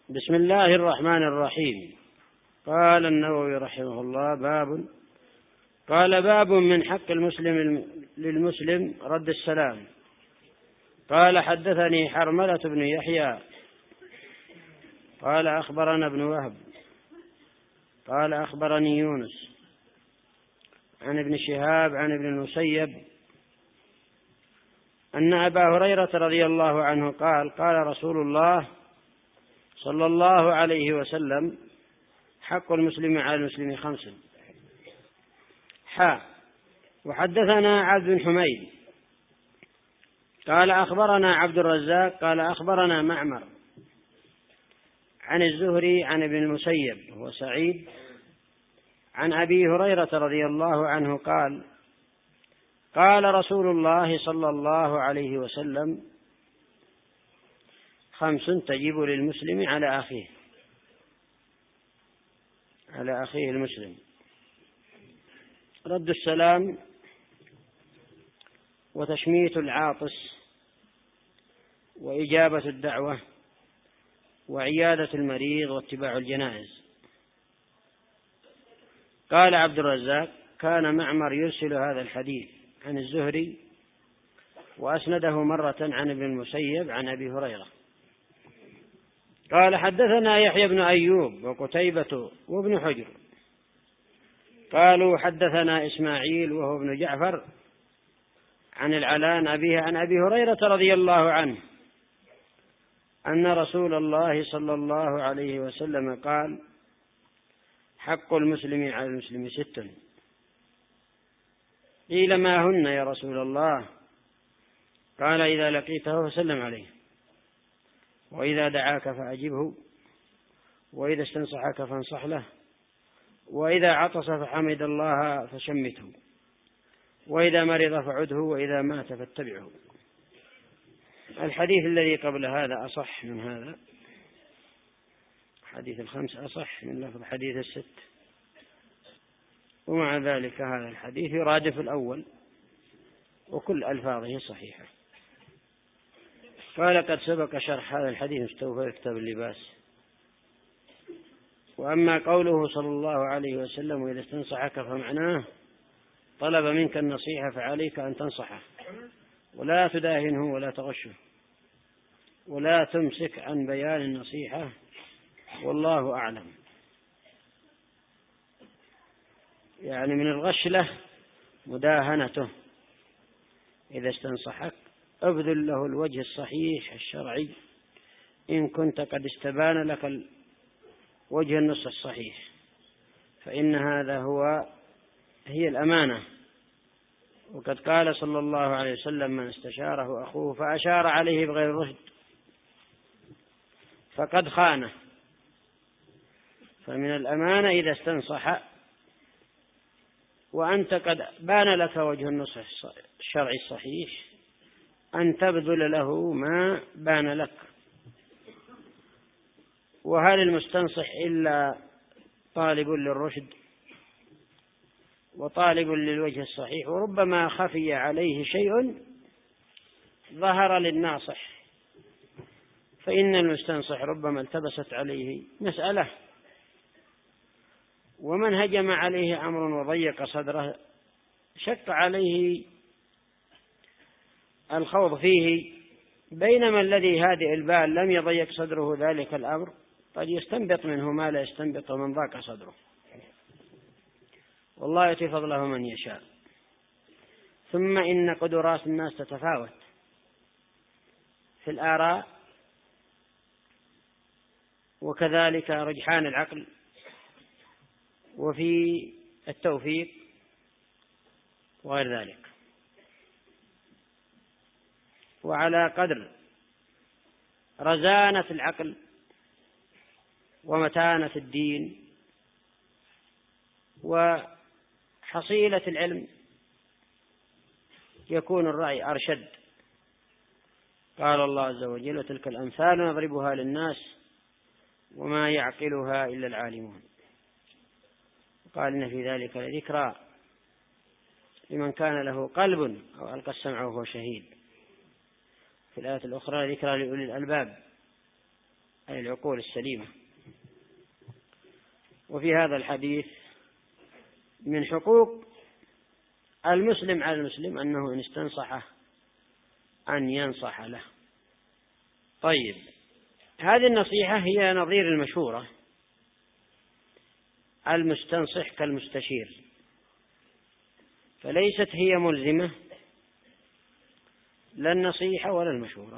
بسم الله الرحمن الرحيم. قال النووي رحمه الله: باب من حق المسلم للمسلم رد السلام. قال: حدثني حرملة بن يحيى قال: أخبرنا ابن وهب قال: أخبرني يونس عن ابن شهاب عن ابن المسيب أن أبا هريرة رضي الله عنه قال: قال رسول الله صلى الله عليه وسلم: حق المسلم على المسلم 5. وحدثنا عبد بن حميد قال: أخبرنا عبد الرزاق قال: أخبرنا معمر عن الزهري عن ابن المسيب هو سعيد عن أبي هريرة رضي الله عنه قال: قال رسول الله صلى الله عليه وسلم: 5 تجب للمسلم على أخيه المسلم: رد السلام، وتشميت العاطس، وإجابة الدعوة، وعيادة المريض، واتباع الجنائز. قال عبد الرزاق: كان معمر يرسل هذا الحديث عن الزهري وأسنده مرة عن ابن المسيب عن أبي هريرة. قال: حدثنا يحيى بن أيوب وقتيبة وابن حجر قالوا: حدثنا إسماعيل وهو ابن جعفر عن العلاء أبيه عن أبي هريرة رضي الله عنه أن رسول الله صلى الله عليه وسلم قال: حق المسلم على المسلم 6. قيل: ما هن يا رسول الله؟ قال: إذا لقيته فسلم عليه، وإذا دعاك فأجبه، وإذا استنصحك فانصح له، وإذا عطس فحمد الله فشمته، وإذا مرض فعده، وإذا مات فاتبعه. الحديث الذي قبل هذا أصح من هذا، حديث 5 أصح من لفظ حديث 6، ومع ذلك هذا الحديث يرادف الأول وكل ألفاظه صحيحة. قال: قد سبق شرح هذا الحديث مستوفى في كتاب اللباس. وأما قوله صلى الله عليه وسلم: وإذا استنصحك، فمعناه طلب منك النصيحة فعليك أن تنصحه، ولا تداهنه ولا تغشه، ولا تمسك عن بيان النصيحة، والله أعلم. يعني من الغش له مداهنته. إذا استنصحك ابذل له الوجه الصحيح الشرعي إن كنت قد استبان لك وجه النص الصحيح، فإن هذا هي الأمانة. وقد قال صلى الله عليه وسلم: من استشاره أخوه فأشار عليه بغير رشد فقد خانه. فمن الأمانة إذا استنصح وأنت قد بان لك وجه النصح الشرعي الصحيح أن تبذل له ما بان لك. وهل المستنصح إلا طالب للرشد وطالب للوجه الصحيح؟ وربما خفي عليه شيء ظهر للناصح، فإن المستنصح ربما التبست عليه مسألة، ومن هجم عليه أمر وضيق صدره شق عليه الخوض فيه، بينما الذي هادئ البال لم يضيق صدره ذلك الأمر قد يستنبط منه ما لا يستنبط من ضاق صدره. والله يؤتي فضله من يشاء. ثم إن قدرات الناس تتفاوت في الآراء، وكذلك رجحان العقل، وفي التوفيق وغير ذلك. وعلى قدر رزانة العقل ومتانة الدين وحصيلة العلم يكون الرأي أرشد. قال الله عز وجل: وتلك الأمثال نضربها للناس وما يعقلها إلا العالمون. قال: إن في ذلك لذكرى لمن كان له قلب أو ألقى السمع وهو شهيد. في الآية الأخرى: ذكرى لأولي الألباب. أي العقول السليمة. وفي هذا الحديث من حقوق المسلم على المسلم أنه إن استنصحه أن ينصح له. طيب، هذه النصيحة هي نظير المشورة، المستنصح كالمستشير، فليست هي ملزمة لا النصيحة ولا المشورة،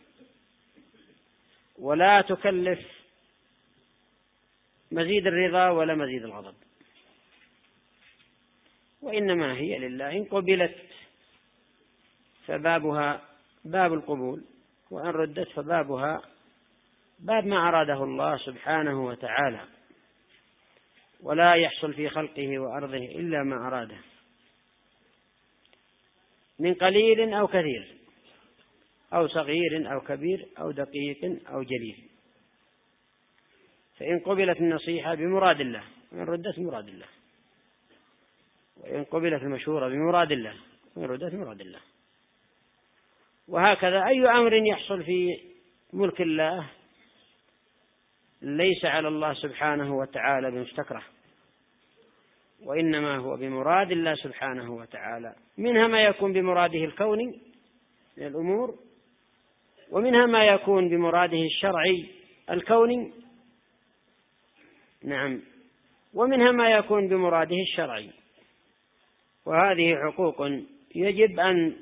ولا تكلف مزيد الرضا ولا مزيد الغضب، وإنما هي لله، إن قبلت فبابها باب القبول، وإن ردت فبابها باب ما أراده الله سبحانه وتعالى، ولا يحصل في خلقه وأرضه إلا ما أراده من قليل أو كثير أو صغير أو كبير أو دقيق أو جليل. فإن قبلت النصيحة بمراد الله وإن ردت بمراد الله، وإن قبلت المشورة بمراد الله وإن ردت بمراد الله. وهكذا أي أمر يحصل في ملك الله ليس على الله سبحانه وتعالى بمستكره، وإنما هو بمراد الله سبحانه وتعالى، منها ما يكون بمراده الكوني من الأمور، ومنها ما يكون بمراده الشرعي الكوني، نعم، ومنها ما يكون بمراده الشرعي. وهذه حقوق يجب أن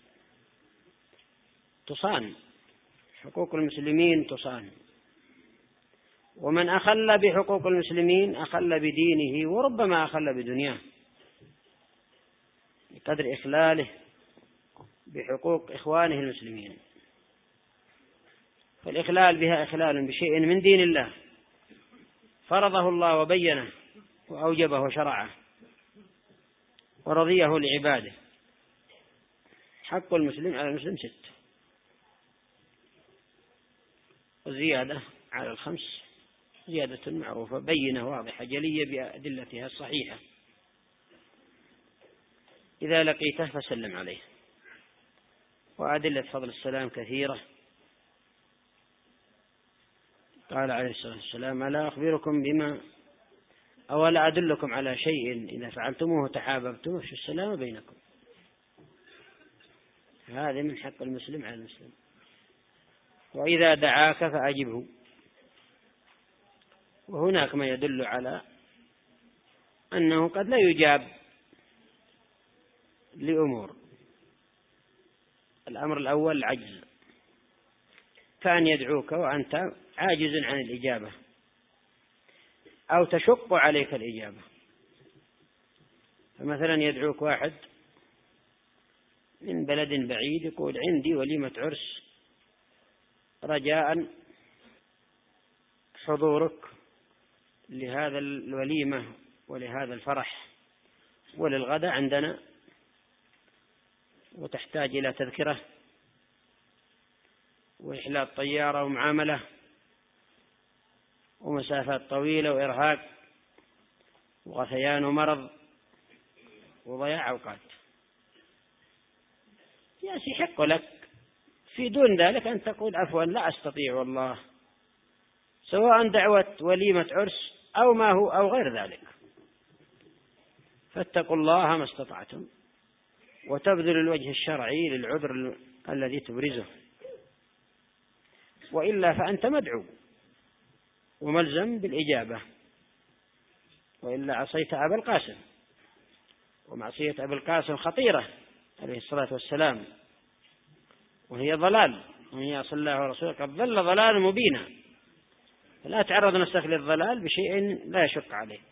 تصان، حقوق المسلمين تصان، ومن أخل بحقوق المسلمين أخل بدينه وربما أخل بدنياه بقدر إخلاله بحقوق إخوانه المسلمين. فالإخلال بها إخلال بشيء من دين الله فرضه الله وبينه وأوجبه وشرعه ورضيه لعباده. حق المسلم على المسلم 6، وزيادة على 5 زيادة معروفة بينة واضحة جلية بأدلتها الصحيحة. إذا لقيته فسلم عليه. وأدلة فضل السلام كثيرة. قال عليه الصلاة والسلام: ألا أخبركم بما أولا أدلكم على شيء إذا فعلتموه تحاببتم افشوا السلام بينكم. هذا من حق المسلم على المسلم. وإذا دعاك فأجبه. وهناك ما يدل على أنه قد لا يجاب لأمور. الأمر الأول العجز، كان يدعوك وأنت عاجز عن الإجابة أو تشق عليك الإجابة. فمثلا يدعوك واحد من بلد بعيد يقول: عندي وليمة عرس، رجاء حضورك لهذا الوليمة ولهذا الفرح وللغداء عندنا، وتحتاج إلى تذكرة وإحلال طيارة ومعاملة ومسافات طويلة وإرهاق وغثيان ومرض وضياع أوقات. يحق لك في دون ذلك أن تقول: عفوا لا أستطيع والله، سواء دعوة وليمة عرس أو ما هو أو غير ذلك. فاتقوا الله ما استطعتم، وتبذل الوجه الشرعي للعذر الذي تبرزه، وإلا فأنت مدعو وملزم بالإجابة، وإلا عصيت أبا القاسم. ومعصية أبي القاسم خطيرة عليه الصلاة والسلام، وهي ضلال، ومن يعص الله ورسوله قد ضل ضلالا مبينا. فلا تعرض نفسك للضلال بشيء لا يشق عليك.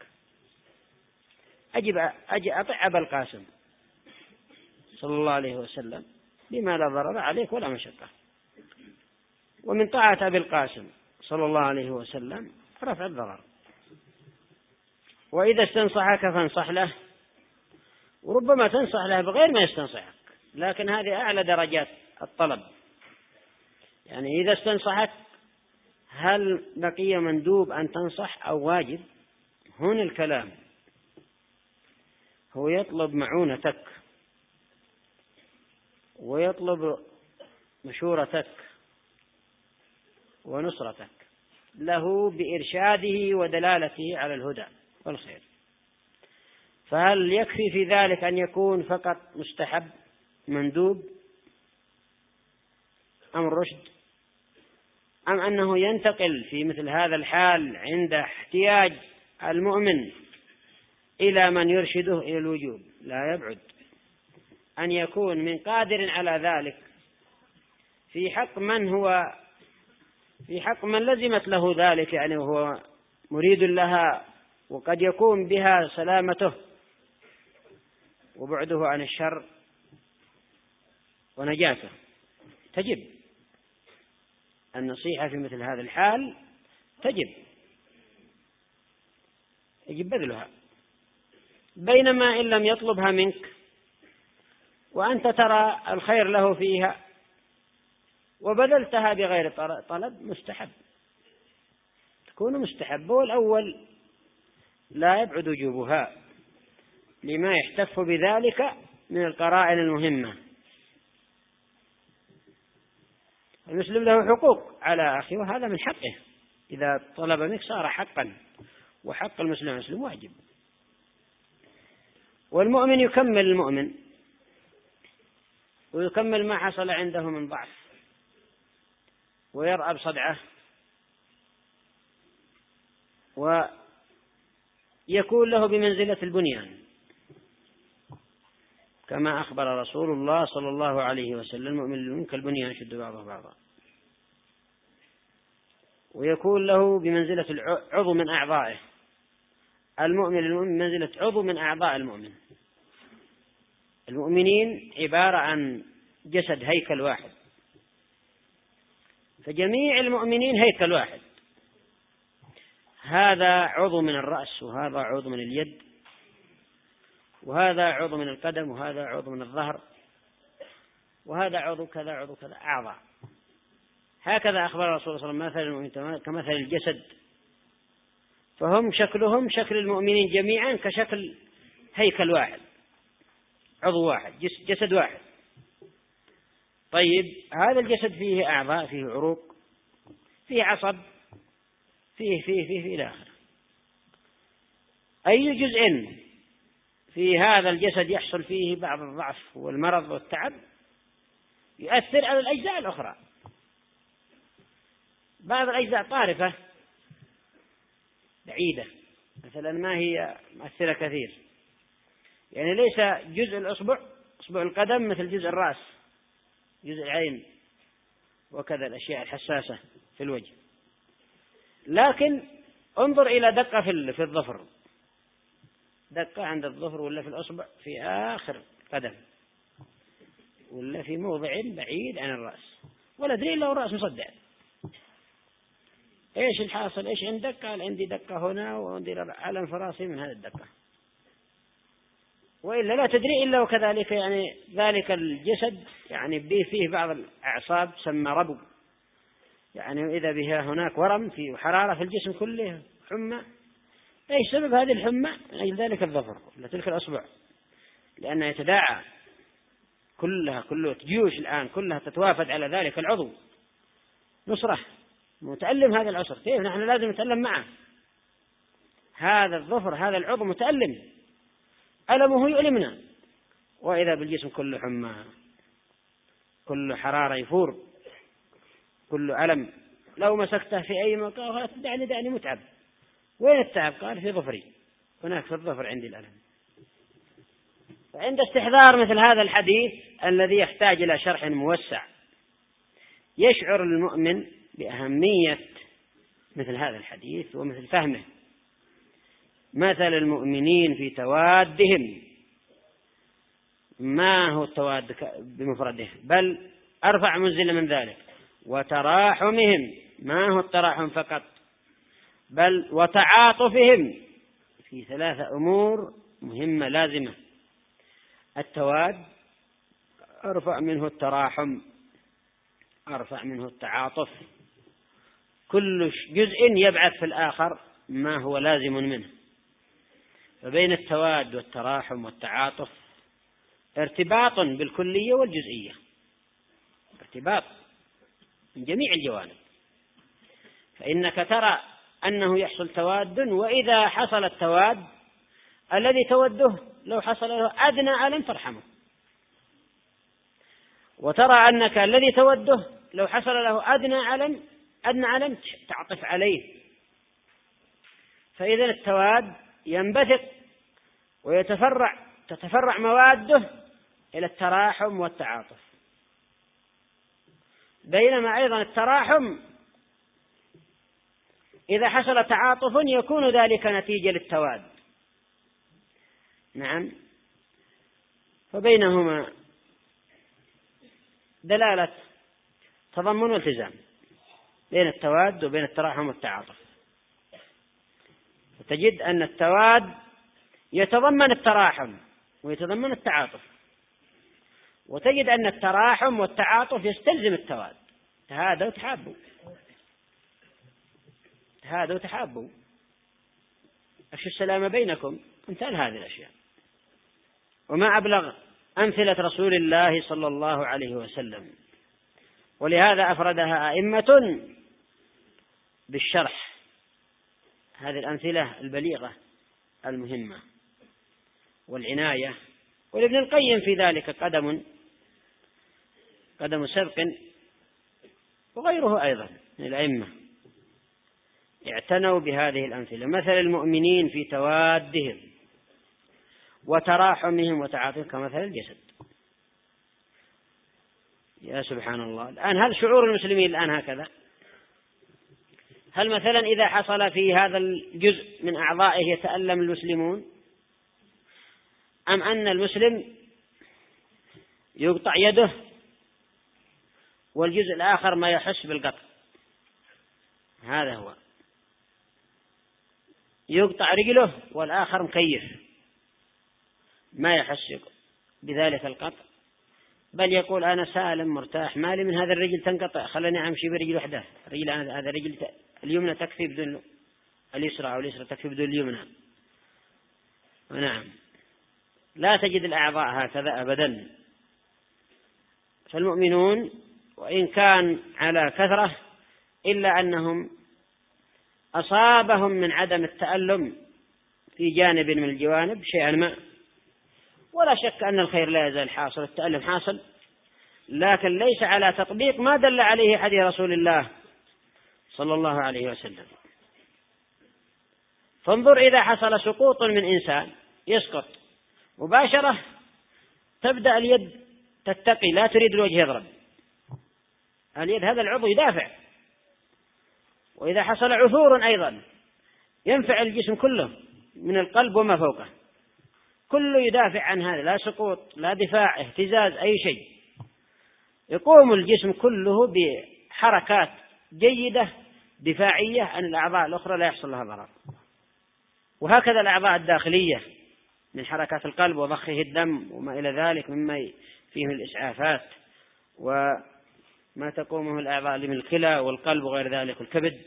أجي أطع أبا القاسم صلى الله عليه وسلم بما لا ضرر عليك ولا مشقة. ومن طاعة أبي القاسم صلى الله عليه وسلم رفع الضرر. وإذا استنصحك فانصح له، وربما تنصح له بغير ما يستنصحك، لكن هذه أعلى درجات الطلب. يعني إذا استنصحك هل بقي مندوب أن تنصح أو واجب؟ هنا الكلام. هو يطلب معونتك ويطلب مشورتك ونصرتك، له بإرشاده ودلالته على الهدى والخير. فهل يكفي في ذلك أن يكون فقط مستحب مندوب أم رشد، أم أنه ينتقل في مثل هذا الحال عند احتياج المؤمن إلى من يرشده إلى الوجوب؟ لا يبعد أن يكون من قادر على ذلك في حق من لزمت له ذلك، يعني هو مريد لها، وقد يكون بها سلامته وبعده عن الشر ونجاته. تجب النصيحة في مثل هذا الحال، يجب بذلها، بينما إن لم يطلبها منك وأنت ترى الخير له فيها وبذلتها بغير طلب مستحب، تكون مستحبة، والأول لا يبعد وجوبها لما يحتف بذلك من القرائن المهمة. المسلم له حقوق على أخيه، وهذا من حقه، إذا طلب منك صار حقا، وحق المسلم واجب. والمؤمن يكمل المؤمن ويكمل ما حصل عنده من ضعف، ويرأب صدعه، ويكون له بمنزلة البنيان، كما أخبر رسول الله صلى الله عليه وسلم: المؤمن كالبنيان يشد بعضه بعضا. ويكون له بمنزلة العضو من أعضائه، المؤمن منزلة عضو من أعضاء المؤمن. المؤمنين عبارة عن جسد، هيكل واحد، فجميع المؤمنين هيكل واحد، هذا عضو من الرأس، وهذا عضو من اليد، وهذا عضو من القدم، وهذا عضو من الظهر، وهذا عضو كذا عضو كذا، أعضاء. هكذا أخبر الرسول صلى الله عليه وسلم: مثل المؤمن كمثل الجسد، فهم شكلهم شكل المؤمنين جميعا كشكل هيكل واحد، عضو واحد، جسد واحد. طيب، هذا الجسد فيه أعضاء، فيه عروق، فيه عصب، فيه إلى آخره. أي جزء في هذا الجسد يحصل فيه بعض الضعف والمرض والتعب يؤثر على الأجزاء الأخرى. بعض الأجزاء طارفة بعيدة، مثلا ما هي مؤثرة كثير، يعني ليس جزء الأصبع، أصبع القدم مثل جزء الرأس، جزء العين، وكذا الأشياء الحساسة في الوجه. لكن انظر إلى دقة في الظفر، دقة عند الظفر، ولا في الأصبع في آخر قدم، ولا في موضع بعيد عن الرأس، ولا أدري إلا الرأس مصدع. إيش الحاصل؟ إيش عندك؟ قال: عندي دقة هنا، وعندي ألم في راسي من هذه الدقة، وإلا لا تدري إلا وكذلك. يعني ذلك الجسد يعني فيه بعض الأعصاب تسمى ربو، يعني إذا بها هناك ورم في حرارة في الجسم كله، حمى. أي سبب هذه الحمى؟ أي ذلك الظفر لتلك الأصبع، لأنه يتداعى كله جيوش الآن كلها تتوافد على ذلك العضو نصرة. متألم هذا العصر، كيف نحن لازم نتألم معه؟ هذا الظفر، هذا العضو متألم، ألمه يؤلمنا، وإذا بالجسم كله حمى، كله حرارة يفور، كله ألم. لو مسكته في أي مكان دعني متعب. وين التعب؟ قال: في ظفري، هناك في الظفر عندي الألم. فعند استحضار مثل هذا الحديث الذي يحتاج إلى شرح موسع، يشعر المؤمن بأهمية مثل هذا الحديث ومثل فهمه. مثل المؤمنين في توادهم، ما هو التواد بمفرده، بل أرفع منزلة من ذلك. وتراحمهم، ما هو التراحم فقط، بل وتعاطفهم في 3 أمور مهمة لازمة. التواد أرفع منه التراحم، أرفع منه التعاطف، كل جزء يبعث في الآخر ما هو لازم منه. فبين التواد والتراحم والتعاطف ارتباط بالكلية والجزئية، ارتباط من جميع الجوانب. فإنك ترى أنه يحصل تواد، وإذا حصل التواد الذي توده لو حصل له أدنى ألم ترحمه، وترى أنك الذي توده لو حصل له أدنى ألم تعطف عليه. فإذا التواد ينبثق تتفرع مواده إلى التراحم والتعاطف، بينما أيضا التراحم إذا حصل تعاطف يكون ذلك نتيجة للتواد. نعم، فبينهما دلالة تضمن والتزام بين التواد وبين التراحم والتعاطف. فتجد أن التواد يتضمن التراحم ويتضمن التعاطف، وتجد أن التراحم والتعاطف يستلزم التواد. تهادوا وتحابوا أفشوا السلام بينكم، أمثال هذه الأشياء. وما أبلغ أمثلة رسول الله صلى الله عليه وسلم، ولهذا أفردها أئمة بالشرح هذه الأمثلة البليغة المهمة والعناية. ولابن القيم في ذلك قدم سبق، وغيره أيضا من الأئمة اعتنوا بهذه الأمثلة. مثل المؤمنين في توادهم وتراحمهم وتعاطفهم كمثل الجسد. يا سبحان الله، الآن هل شعور المسلمين الآن هكذا؟ هل مثلا إذا حصل في هذا الجزء من أعضائه يتألم المسلمون، أم أن المسلم يقطع يده والجزء الآخر ما يحس بالقطع؟ هذا هو، يقطع رجله والآخر مكيف ما يحس بذلك القطع، بل يقول أنا سالم مرتاح، مالي من هذا الرجل تنقطع، خلني أمشي برجل وحده، هذا الرجل اليمنى تكفي بدون اليسرى، أو اليسرى تكفي بدون اليمنى. ونعم، لا تجد الأعضاء هكذا أبدا. فالمؤمنون وإن كان على كثرة إلا أنهم أصابهم من عدم التألم في جانب من الجوانب شيئا ما، ولا شك أن الخير لا يزال حاصل، التألم حاصل، لكن ليس على تطبيق ما دل عليه حديث رسول الله صلى الله عليه وسلم. فانظر إذا حصل سقوط من إنسان يسقط مباشرة تبدأ اليد تتقي، لا تريد الوجه يضرب، اليد هذا العضو يدافع. وإذا حصل عثور أيضا ينفع الجسم كله من القلب وما فوقه، كله يدافع عن هذا، لا سقوط لا دفاع اهتزاز أي شيء، يقوم الجسم كله بحركات جيدة دفاعية عن الأعضاء الأخرى لا يحصل لها ضرر. وهكذا الأعضاء الداخلية من حركات القلب وضخه الدم وما إلى ذلك مما فيه الإسعافات، وما تقومه الأعضاء من الكلى والقلب وغير ذلك والكبد.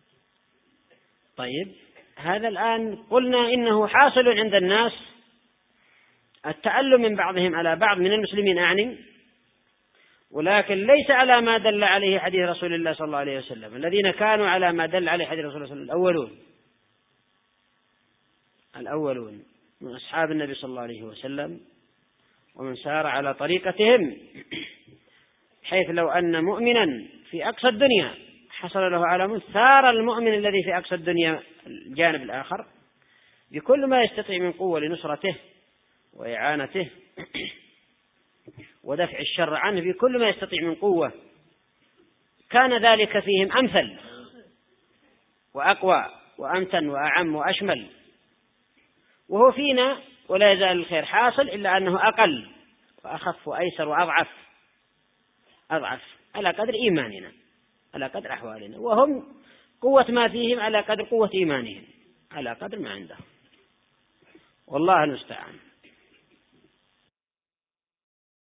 طيب، هذا الآن قلنا إنه حاصل عند الناس التألم من بعضهم على بعض من المسلمين أعني، ولكن ليس على ما دل عليه حديث رسول الله صلى الله عليه وسلم. الذين كانوا على ما دل عليه حديث رسول الله صلى الله عليه وسلم الأولون من أصحاب النبي صلى الله عليه وسلم ومن سار على طريقتهم، حيث لو أن مؤمنا في أقصى الدنيا حصل له ألم سار المؤمن الذي في أقصى الدنيا الجانب الآخر بكل ما يستطيع من قوة لنصرته وإعانته ودفع الشر عنه بكل ما يستطيع من قوة، كان ذلك فيهم أمثل وأقوى وأمتن وأعم وأشمل. وهو فينا ولا يزال الخير حاصل، إلا أنه أقل وأخف وأيسر وأضعف على قدر إيماننا، على قدر أحوالنا، وهم قوة ما فيهم على قدر قوة إيمانهم، على قدر ما عندهم، والله المستعان.